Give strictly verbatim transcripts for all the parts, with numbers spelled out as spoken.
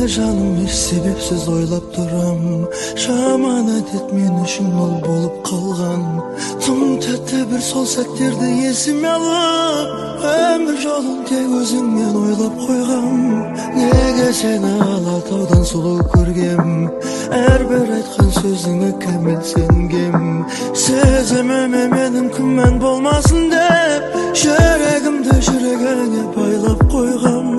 Seni canım hiç sebepsiz oylap duram. Şaman adet men üçün ol bolup kalgan. Tüm tette bir sol settirdi esime alıp. Ömür yolun tek özüңmen oylap koygam. Nege seni Alataudan sulu көргем. Her bir aytkan sözüңe kamil sengem. Sezememe menim kümmen bolmasın dep. Yüregimde yüreğine baylap koygam.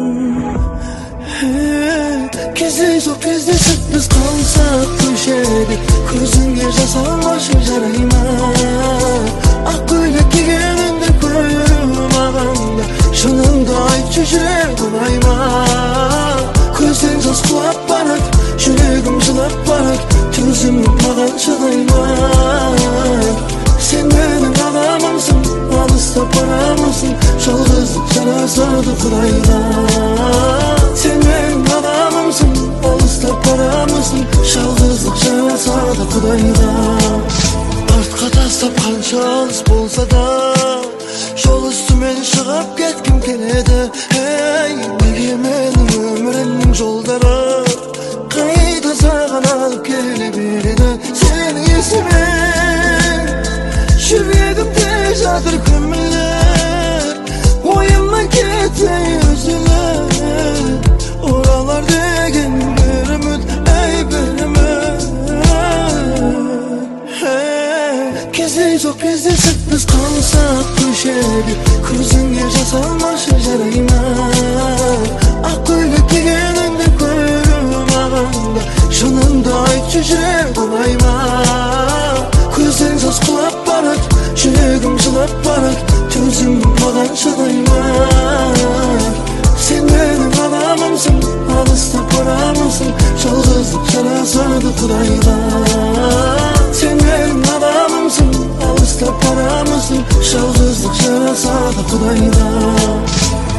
Kezdeyiz o kezdesip biz kalsak düşedi. Közüңe jас almaşır jarayma. Ak ko'ylak kiygeningde ko'rürüm aganda. Şuningda aytчы жүрегim ayma. Көзден жас құлап барат, жүрегім жылап барат. Төзім маған шыдайма. Sen benim adamımsın, alыста baramısın. Жалғыздық жарасады Құдайға. Sen benim adamımsın, alыста baramısın. Жалғыздық жарасады Құдайға. Артқа тастап қанша алыс болса да, жол үстімен шығып кеткім келеді. Ей, неге менің өмірімнің жолдары қайда саған алып келе береді. Сенің есімен жүрегімде жатыр көмілер. Ойымнан кетпей үзіліп оралар деген бір үміт, ей бір үміт. Кездейсоқ кездесіп біз қалсақ көшеде. Көзіңе жас алмашы жарайма. Ақ көйлек кигеніңді көріп ағанда. Шынымды айтшы жүрегім айма. Көзден жас құлап барат, жүрегім жылап барат. Төзім маған шыдайма. Sen benim adamımsın, alыста baramısın. Жалғыздық жарасады Құдайға. Sen benim adamımsın, alыста baramısın. Жалғыздық жарасады Құдайға.